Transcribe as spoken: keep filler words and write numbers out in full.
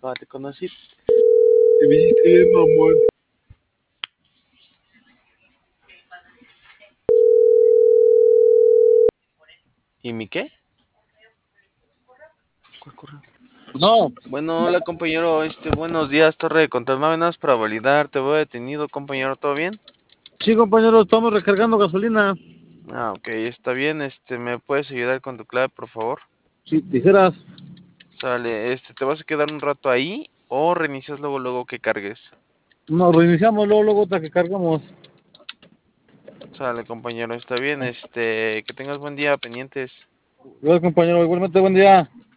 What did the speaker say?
cuando te conocí, te me hiciste bien, mamón. ¿Y mi qué? ¿Cuál correo? No. Bueno, hola compañero, este, buenos días, Torre de Control, nada más para validar, te veo detenido, compañero, ¿todo bien? Sí, compañero, estamos recargando gasolina. Ah, ok, está bien, este, ¿me puedes ayudar con tu clave, por favor? Si dijeras, Sale, este, ¿te vas a quedar un rato ahí o reinicias luego, luego que cargues? nos reiniciamos luego, luego hasta que cargamos. Sale, compañero, está bien, este, que tengas buen día, pendientes. Gracias, compañero, igualmente buen día.